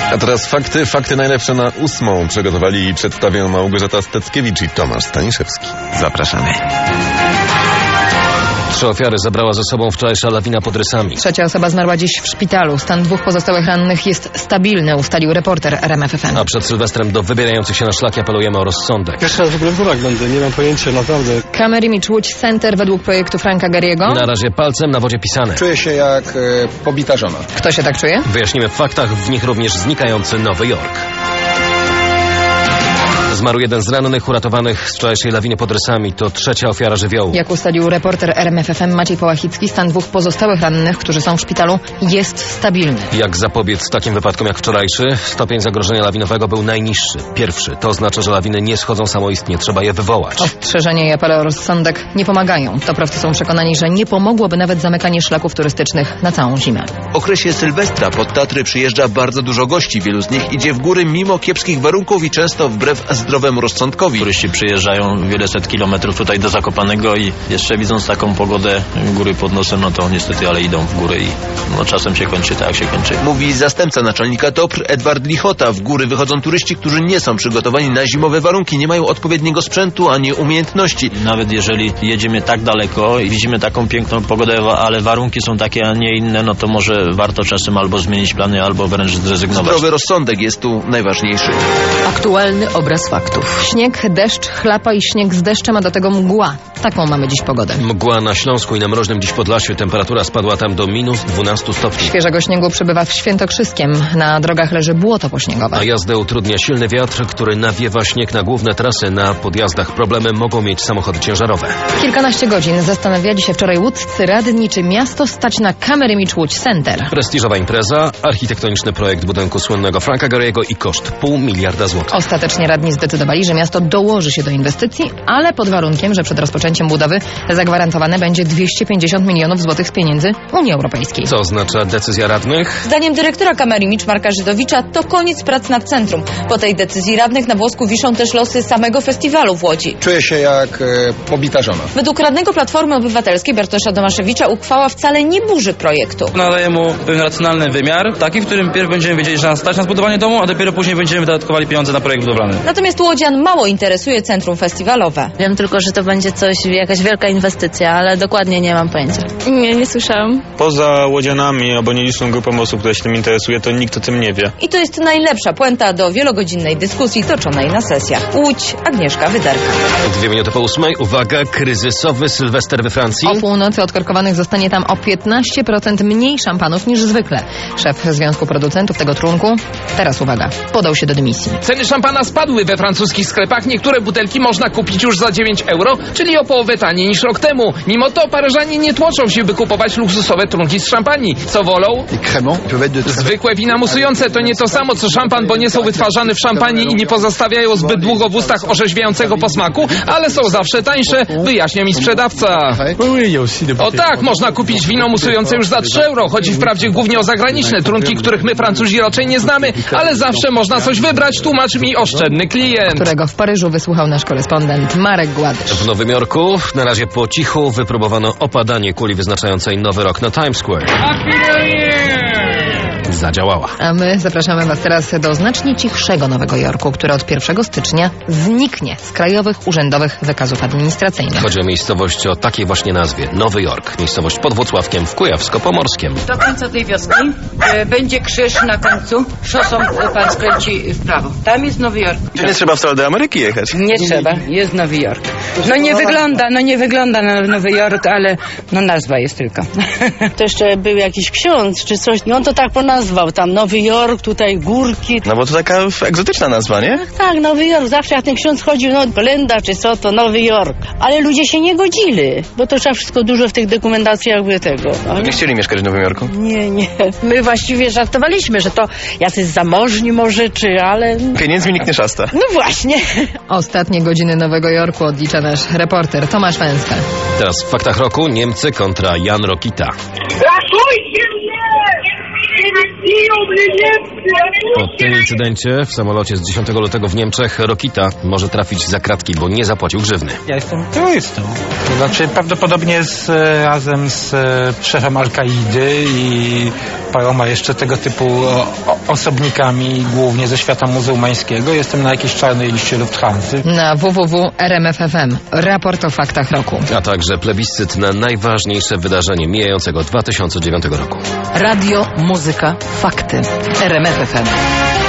A teraz fakty najlepsze na 8. Przygotowali i przedstawią Małgorzata Steckiewicz i Tomasz Staniszewski. Zapraszamy. 3 ofiary zabrała ze sobą wczorajsza lawina pod Rysami. 3. osoba zmarła dziś w szpitalu. Stan 2 pozostałych rannych jest stabilny, ustalił reporter RMF FM. A przed Sylwestrem do wybierających się na szlaki apelujemy o rozsądek. Pierwszy raz w ogóle w górach będę, nie mam pojęcia, naprawdę. Camera Image Łódź Center według projektu Franka Gehry'ego. Na razie palcem na wodzie pisane. Czuję się jak pobita żona. Kto się tak czuje? Wyjaśnimy w faktach, w nich również znikający Nowy Jork. Zmarł jeden z rannych uratowanych z wczorajszej lawiny pod Rysami. To 3. ofiara żywiołu. Jak ustalił reporter RMF FM Maciej Połachicki, stan 2 pozostałych rannych, którzy są w szpitalu, jest stabilny. Jak zapobiec takim wypadkom jak wczorajszy? Stopień zagrożenia lawinowego był najniższy. Pierwszy. To oznacza, że lawiny nie schodzą samoistnie. Trzeba je wywołać. Ostrzeżenie i apele o rozsądek nie pomagają. Toprawcy są przekonani, że nie pomogłoby nawet zamykanie szlaków turystycznych na całą zimę. W okresie Sylwestra pod Tatry przyjeżdża bardzo dużo gości. Wielu z nich idzie w góry mimo kiepskich warunków i często wbrew zdrowemu rozsądkowi. Turyści przyjeżdżają wiele set kilometrów tutaj do Zakopanego i jeszcze widząc taką pogodę, góry pod nosem, no to niestety, ale idą w górę i no czasem się kończy tak, jak się kończy. Mówi zastępca naczelnika TOPR Edward Lichota. W góry wychodzą turyści, którzy nie są przygotowani na zimowe warunki, nie mają odpowiedniego sprzętu ani umiejętności. Nawet jeżeli jedziemy tak daleko i widzimy taką piękną pogodę, ale warunki są takie, a nie inne, no to może warto czasem albo zmienić plany, albo wręcz zrezygnować. Zdrowy rozsądek jest tu najważniejszy. Aktualny obraz faktów. Śnieg, deszcz, chlapa i śnieg z deszczem, a do tego mgła. Taką mamy dziś pogodę. Mgła na Śląsku i na mroźnym dziś Podlasiu. Temperatura spadła tam do minus 12 stopni. Świeżego śniegu przybywa w Świętokrzyskiem. Na drogach leży błoto pośniegowe. A jazdę utrudnia silny wiatr, który nawiewa śnieg na główne trasy. Na podjazdach problemy mogą mieć samochody ciężarowe. Kilkanaście godzin zastanawiali się wczoraj łódzcy radni, czy miasto stać na Camera Image Łódź Center. Prestiżowa impreza, architektoniczny projekt budynku słynnego Franka Gehry'ego i koszt $500 miliona. Ostatecznie radni zdecydowali, że miasto dołoży się do inwestycji, ale pod warunkiem, że przed rozpoczęciem budowy zagwarantowane będzie 250 milionów złotych z pieniędzy Unii Europejskiej. Co oznacza decyzja radnych? Zdaniem dyrektora Camera Image Marka Żydowicza to koniec prac nad centrum. Po tej decyzji radnych na włosku wiszą też losy samego festiwalu w Łodzi. Czuję się jak pobita żona. Według radnego Platformy Obywatelskiej Bartosza Domaszewicza uchwała wcale nie burzy projektu. Nadaje mu pewien racjonalny wymiar, taki, w którym pierw będziemy wiedzieli, że nas stać na zbudowanie domu, a dopiero później będziemy wydatkowali pieniądze na projekt budowlany. Natomiast łodzian mało interesuje centrum festiwalowe. Wiem tylko, że to będzie jakaś wielka inwestycja, ale dokładnie nie mam pojęcia. Nie słyszałam. Poza łodzianami albo nieliczną grupą osób, która się tym interesuje, to nikt o tym nie wie. I to jest najlepsza puenta do wielogodzinnej dyskusji toczonej na sesjach. Łódź, Agnieszka Wyderka. 2 minuty po 8. Uwaga, kryzysowy Sylwester we Francji. O północy odkorkowanych zostanie tam o 15% mniej szampanów niż zwykle. Szef Związku Producentów tego trunku, teraz uwaga, podał się do dymisji. Ceny szampana spadły we francuskich sklepach. Niektóre butelki można kupić już za 9 euro, czyli o połowę taniej niż rok temu. Mimo to Paryżanie nie tłoczą się, by kupować luksusowe trunki z szampanii. Co wolą? Zwykłe wina musujące to nie to samo co szampan, bo nie są wytwarzane w szampanii i nie pozostawiają zbyt długo w ustach orzeźwiającego posmaku, ale są zawsze tańsze, wyjaśnia mi sprzedawca. O tak, można kupić wino musujące już za 3 euro. Chodzi wprawdzie głównie o zagraniczne trunki, których my Francuzi raczej nie znamy, ale zawsze można coś wybrać, tłumaczy mi oszczędny klient. Którego w Paryżu wysłuchał nasz korespondent Marek Gładysz. W Nowym Jorku na razie po cichu wypróbowano opadanie kuli wyznaczającej Nowy Rok na Times Square. Zadziałała. A my zapraszamy Was teraz do znacznie cichszego Nowego Jorku, który od 1 stycznia zniknie z krajowych urzędowych wykazów administracyjnych. Chodzi o miejscowość o takiej właśnie nazwie. Nowy Jork. Miejscowość pod Włocławkiem w Kujawsko-Pomorskiem. Do końca tej wioski będzie krzyż na końcu. Szosą pan skręci w prawo. Tam jest Nowy Jork. Czy nie trzeba wcale do Ameryki jechać? Nie trzeba. Jest Nowy Jork. No nie wygląda na Nowy Jork, ale no nazwa jest tylko. To jeszcze był jakiś ksiądz czy coś. I on to tak ponazwał. Tam Nowy Jork, tutaj górki. No bo to taka egzotyczna nazwa, nie? Tak, Nowy Jork. Zawsze jak ten ksiądz chodził, no Glenda czy co, to Nowy Jork. Ale ludzie się nie godzili, bo to trzeba wszystko dużo w tych dokumentacjach by tego. Nie chcieli mieszkać w Nowym Jorku? Nie. My właściwie żartowaliśmy, że to jacyś zamożni może, ale... Pieniędzmi nikt nie szasta. No właśnie. Ostatnie godziny Nowego Jorku odlicza nasz reporter Tomasz Węska. Teraz w faktach roku Niemcy kontra Jan Rokita. Ratujcie mnie! Po tym incydencie w samolocie z 10 lutego w Niemczech Rokita może trafić za kratki, bo nie zapłacił grzywny. Ja jestem terrorystą. To znaczy prawdopodobnie razem z szefem Al-Kaidy i paroma jeszcze tego typu osobnikami, głównie ze świata muzułmańskiego. Jestem na jakiejś czarnej liście Lufthansa. Na www.rmf.fm raport o faktach roku. A także plebiscyt na najważniejsze wydarzenie mijającego 2009 roku. Radio, muzyka, fakty. RMF FM.